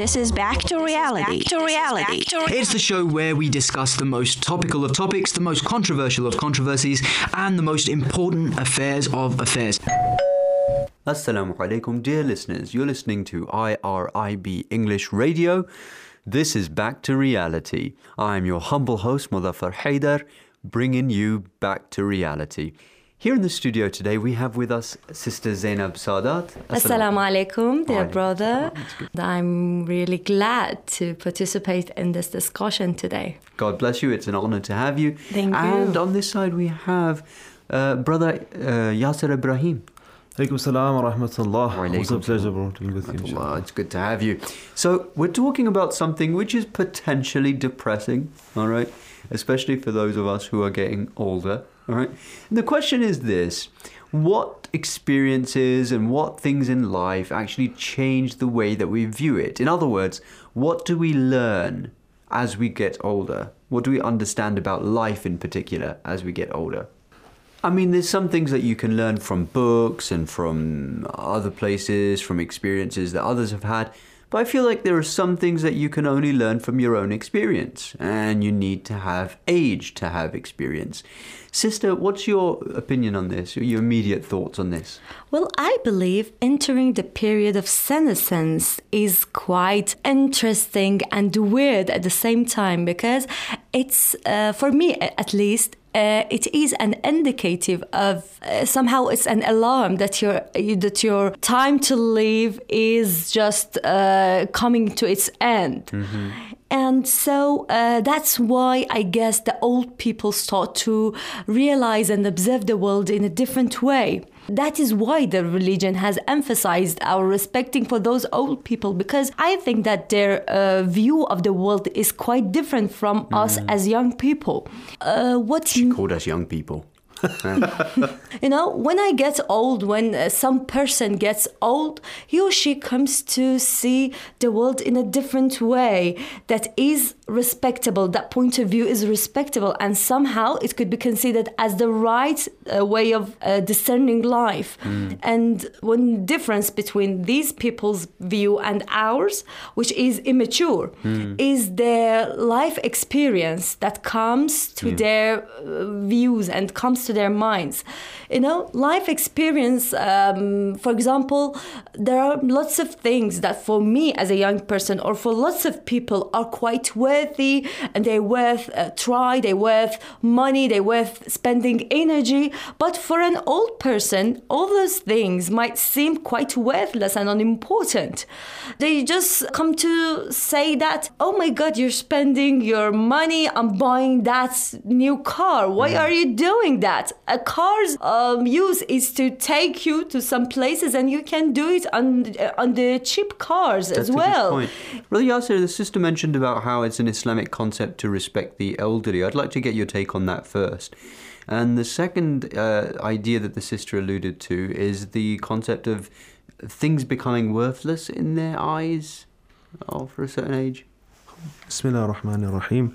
This is Back to Reality. It's the show where we discuss the most topical of topics, the most controversial of controversies, and the most important affairs of affairs. Assalamu alaikum, dear listeners. You're listening to IRIB English Radio. This is Back to Reality. I'm your humble host, Muzaffar Haidar, bringing you back to reality. Here in the studio today, we have with us Sister Zainab Sadat. Assalamu alaikum, dear brother. I'm really glad to participate in this discussion today. God bless you. It's an honor to have you. Thank you. And on this side, we have Brother Yasser Ibrahim. Alaikum salam wa rahmatullah. It's a pleasure, bro, to be with you. It's good to have you. So we're talking about something which is potentially depressing, all right? Especially for those of us who are getting older, all right? And the question is this: what experiences and what things in life actually change the way that we view it? In other words, what do we learn as we get older? What do we understand about life in particular as we get older? I mean, there's some things that you can learn from books and from other places, from experiences that others have had. But I feel like there are some things that you can only learn from your own experience. And you need to have age to have experience. Sister, what's your opinion on this? Your immediate thoughts on this? Well, I believe entering the period of senescence is quite interesting and weird at the same time, because it's, for me at least, it is an indicative of somehow it's an alarm that your time to live is just coming to its end. Mm-hmm. And so that's why I guess the old people start to realize and observe the world in a different way. That is why the religion has emphasized our respecting for those old people, because I think that their view of the world is quite different from us as young people. She called us young people. You know, when I get old, when some person gets old, he or she comes to see the world in a different way that is respectable. That point of view is respectable, and somehow it could be considered as the right way of discerning life. And one difference between these people's view and ours, which is immature, is their life experience that comes to their views and comes to their minds. You know, life experience, for example, there are lots of things that for me as a young person or for lots of people are quite worthy, and they're worth try, they're worth money, they're worth spending energy. But for an old person, all those things might seem quite worthless and unimportant. They just come to say that, oh my God, you're spending your money on buying that new car. Why are you doing that? A car's use is to take you to some places, and you can do it on the cheap cars as well. That's a good point. Brother Yasser, the sister mentioned about how it's an Islamic concept to respect the elderly. I'd like to get your take on that first. And the second idea that the sister alluded to is the concept of things becoming worthless in their eyes for a certain age. Bismillah ar-Rahman ar-Rahim.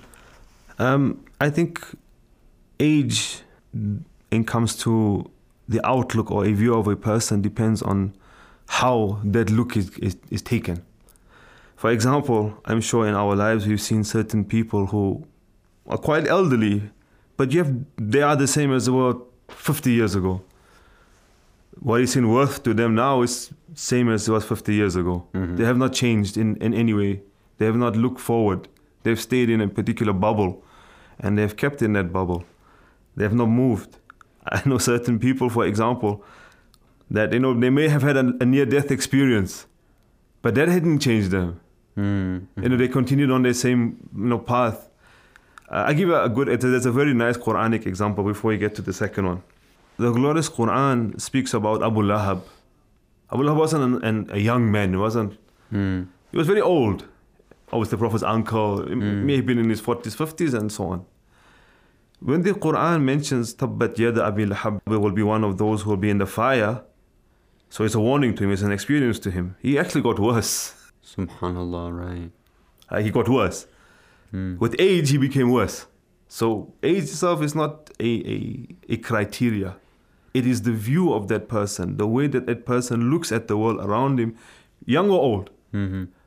I think age, it comes to the outlook or a view of a person, depends on how that look is taken. For example, I'm sure in our lives we've seen certain people who are quite elderly, but they are the same as they were 50 years ago. What is in worth to them now is same as it was 50 years ago. Mm-hmm. They have not changed in any way. They have not looked forward. They've stayed in a particular bubble, and they've kept in that bubble. They have not moved. I know certain people, for example, that they may have had a near-death experience, but that hadn't changed them. Mm-hmm. They continued on their same path. I give there's a very nice Quranic example before we get to the second one. The glorious Quran speaks about Abu Lahab. Abu Lahab wasn't a young man. He wasn't. He was very old. Obviously, the Prophet's uncle. He may have been in his 40s, 50s, and so on. When the Quran mentions Tabbat Yada Abi Lahab will be one of those who will be in the fire, so it's a warning to him, it's an experience to him. He actually got worse. Subhanallah, right. He got worse. With age, he became worse. So age itself is not a criteria. It is the view of that person, the way that person looks at the world around him, young or old. Mm-hmm.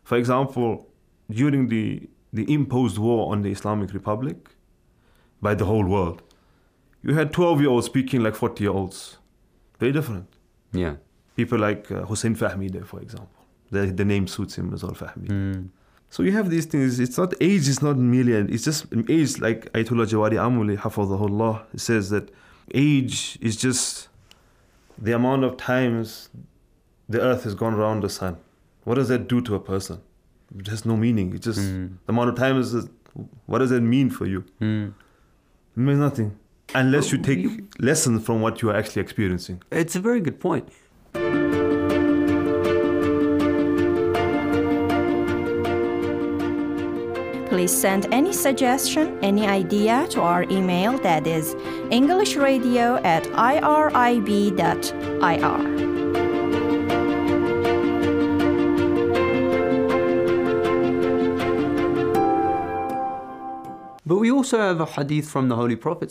For example, during the imposed war on the Islamic Republic by the whole world, you had 12-year-olds speaking like 40-year-olds. Very different. Yeah. People like Hussein Fahmi there, for example. The name suits him, Nizar Fahmi. So you have these things. It's not age, it's not merely, it's just age, like Ayatollah Jawadi Amuli, Hafadhahullah, says that age is just the amount of times the earth has gone around the sun. What does that do to a person? It has no meaning. It's just the amount of time is, what does that mean for you? It means nothing. Unless you take lessons from what you are actually experiencing. It's a very good point. Please send any suggestion, any idea to our email, that is englishradio@irib.ir. But we also have a hadith from the Holy Prophet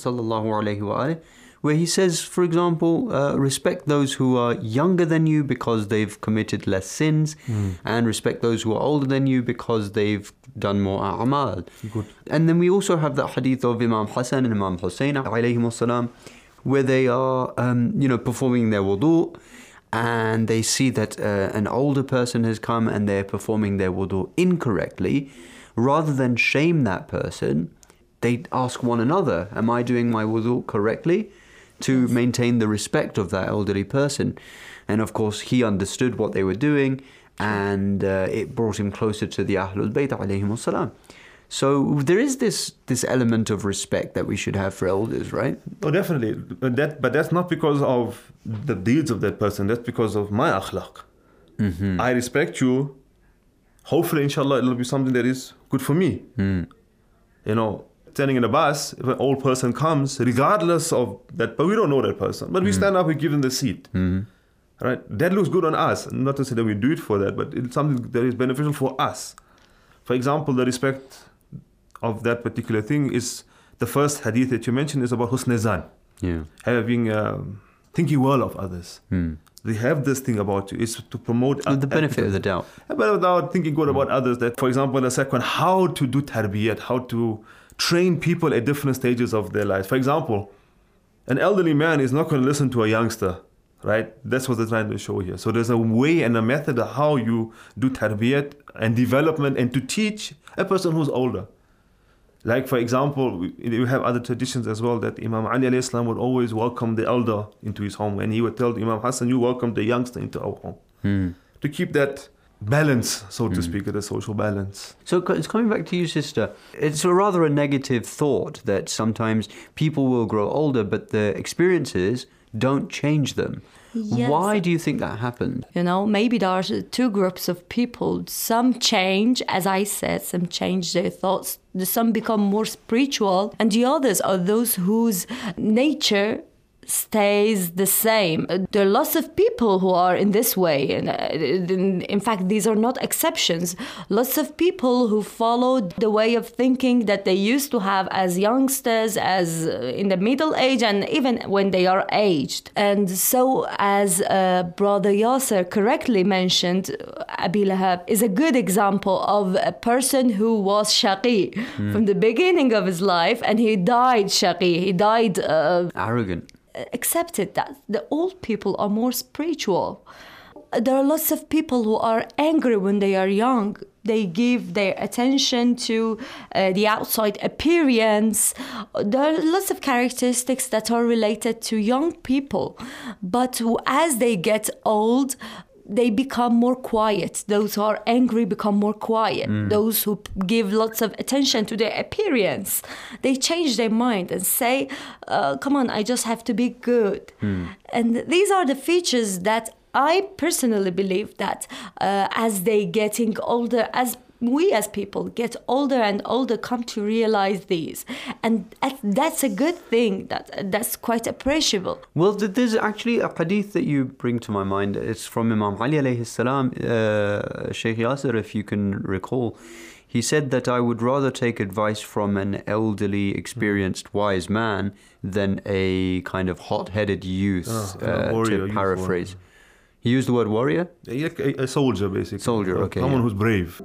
ﷺ, where he says, for example, respect those who are younger than you because they've committed less sins, and respect those who are older than you because they've done more a'mal. Good. And then we also have that hadith of Imam Hassan and Imam Hussein alayhimussalam, where they are, performing their wudu, and they see that an older person has come and they're performing their wudu incorrectly. Rather than shame that person, they ask one another, am I doing my wudu correctly? To maintain the respect of that elderly person. And of course, he understood what they were doing, and it brought him closer to the Ahlul Bayt alayhimus salam. So there is this element of respect that we should have for elders, right? Oh, definitely. But that's not because of the deeds of that person. That's because of my akhlaq. I respect you. Hopefully, inshallah, it'll be something that is good for me. Standing in a bus, if an old person comes, regardless of that, but we don't know that person, but we stand up, we give them the seat. Right? That looks good on us. Not to say that we do it for that, but it's something that is beneficial for us. For example, the respect of that particular thing is the first hadith that you mentioned is about husn zan. Yeah. Having, thinking well of others. They have this thing about you, is to promote the benefit of the doubt. But without thinking good about others, that, for example, the second, how to do tarbiyat, how to train people at different stages of their lives. For example, an elderly man is not going to listen to a youngster, right? That's what they're trying to show here. So there's a way and a method of how you do tarbiyat and development and to teach a person who's older. Like, for example, we have other traditions as well, that Imam Ali alayhi salam would always welcome the elder into his home, and he would tell Imam Hassan, you welcome the youngster into our home. To keep that balance, so to speak, the social balance. So it's coming back to you, sister. It's rather a negative thought that sometimes people will grow older, but the experiences don't change them. Yes. Why do you think that happened? Maybe there are two groups of people. Some change, as I said, some change their thoughts. Some become more spiritual, and the others are those whose nature stays the same. There are lots of people who are in this way, and in fact these are not exceptions. Lots of people who followed the way of thinking that they used to have as youngsters, as in the middle age, and even when they are aged. And so, as Brother Yasser correctly mentioned, Abi Lahab is a good example of a person who was shaqi from the beginning of his life, and he died shaqi. He died arrogant. Accepted that the old people are more spiritual. There are lots of people who are angry when they are young. They give their attention to the outside appearance. There are lots of characteristics that are related to young people. But as they get old, they become more quiet. Those who are angry become more quiet. Those who give lots of attention to their appearance, they change their mind and say, come on, I just have to be good. And these are the features that I personally believe that as they getting older, as we as people get older and older, come to realize these, and that's a good thing. That's quite appreciable. Well, there's actually a hadith that you bring to my mind. It's from Imam Ali alayhi salam. Sheikh Yasser, if you can recall, he said that I would rather take advice from an elderly, experienced, wise man than a kind of hot-headed youth, to paraphrase. He used the word warrior? A soldier, basically. Soldier, okay, Someone yeah. who's brave.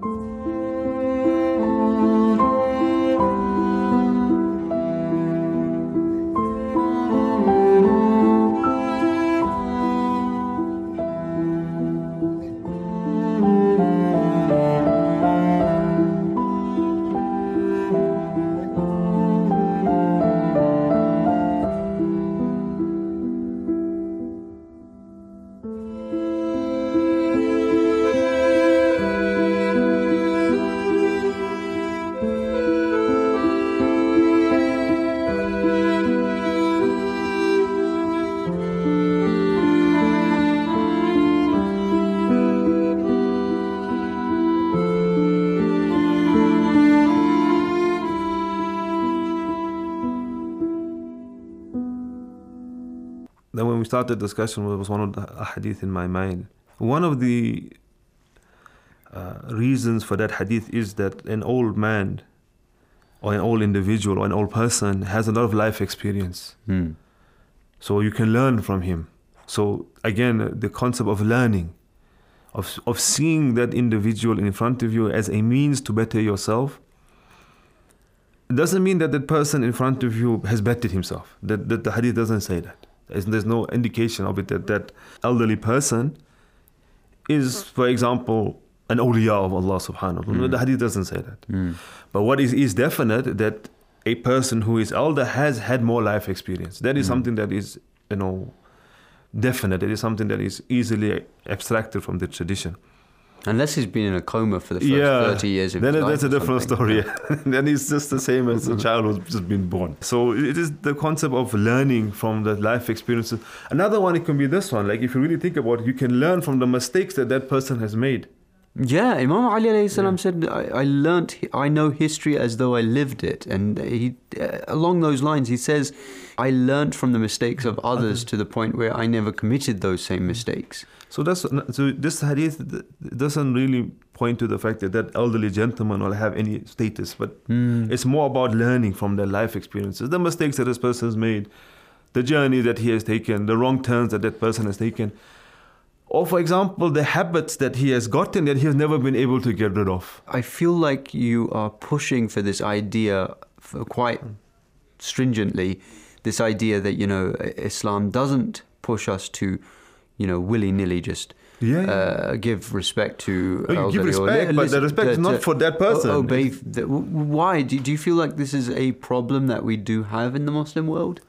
Then when we started the discussion, there was one of the hadith in my mind. One of the reasons for that hadith is that an old man or an old individual or an old person has a lot of life experience. So you can learn from him. So again, the concept of learning, of seeing that individual in front of you as a means to better yourself, it doesn't mean that that person in front of you has bettered himself. That the hadith doesn't say that. There's no indication of it that that elderly person is, for example, an awliya of Allah subhanahu wa ta'ala. The hadith doesn't say that. But what is definite, that a person who is elder has had more life experience. That is something that is, definite. It is something that is easily abstracted from the tradition. Unless he's been in a coma for the first 30 years of his life. Then that's a different story. Yeah. Then it's just the same as a child who's just been born. So it is the concept of learning from the life experiences. Another one, it can be this one. Like if you really think about it, you can learn from the mistakes that that person has made. Yeah, Imam Ali alayhi salam said, I know history as though I lived it. And he, along those lines, he says, I learned from the mistakes of others to the point where I never committed those same mistakes. So this hadith doesn't really point to the fact that that elderly gentleman will have any status, but it's more about learning from their life experiences, the mistakes that this person has made, the journey that he has taken, the wrong turns that that person has taken. Or, for example, the habits that he has gotten that he has never been able to get rid of. I feel like you are pushing for this idea quite stringently, this idea that, Islam doesn't push us to, willy-nilly just give respect to elderly. Give respect, but the respect is not for that person. Obey. Why? Do you feel like this is a problem that we do have in the Muslim world?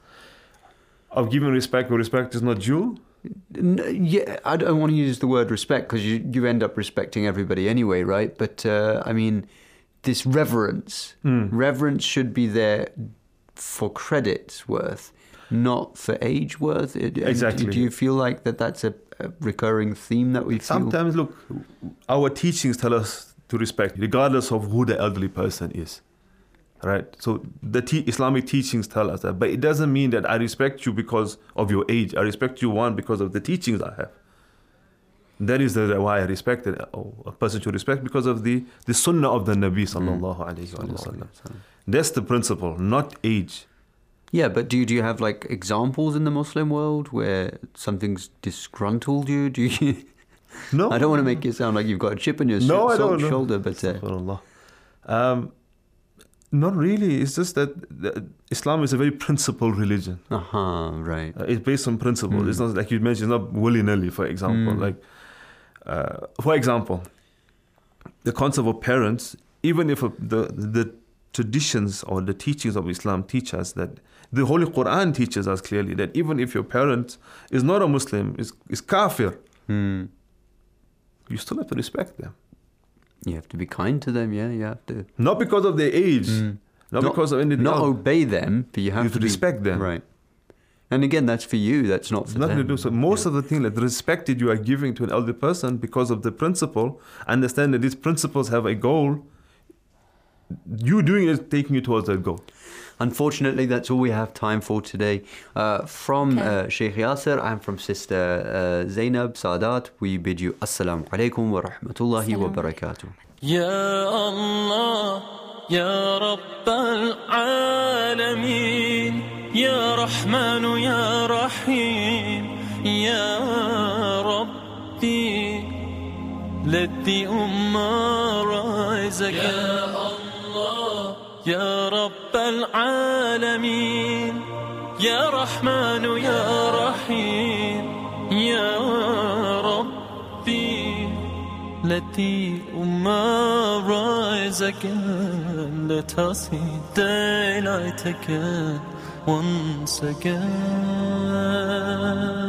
Of giving respect where respect is not due? Yeah, I don't want to use the word respect because you end up respecting everybody anyway, right? But this reverence should be there for credit's worth, not for age worth. Exactly. Do you feel like that's a recurring theme that we feel? Sometimes, look, our teachings tell us to respect, regardless of who the elderly person is. Right, so the Islamic teachings tell us that, but it doesn't mean that I respect you because of your age. I respect you, one, because of the teachings I have. That is why I respect it. A person should respect because of the sunnah of the Nabi sallallahu alayhi wa sallam. That's the principle, not age. Yeah, but do you have like examples in the Muslim world where something's disgruntled you? Do you? No, I don't want to make it sound like you've got a chip on your shoulder, but. Not really. It's just that Islam is a very principled religion. Right. It's based on principle. It's not like you mentioned. It's not willy-nilly. For example, for example, the concept of parents. Even if the traditions or the teachings of Islam teach us that, the Holy Quran teaches us clearly that even if your parent is not a Muslim, is kafir, you still have to respect them. You have to be kind to them, yeah. You have to. Not because of their age, not because of anything else. Not obey them, but you have to respect them. Right. And again, that's for you. That's not for them. Nothing to do. So most of the thing, like the respect that you are giving to an elder person because of the principle, understand that these principles have a goal. You doing it is taking you towards that goal. Unfortunately, that's all we have time for today. From Sheikh Yasser and from Sister Zainab Sadat, we bid you Assalamu alaikum wa rahmatullahi wa barakatuh. Ya Allah, Ya Rabb al-Alameen, Ya Rahman, Ya Rahim, Ya Rabb let the ummah rise again. Ya Allah, Ya Rabb al-Alameen, Ya Rahman, Ya Rahim, Ya Rabbi, let the ummah rise again. Let us see daylight again, once again.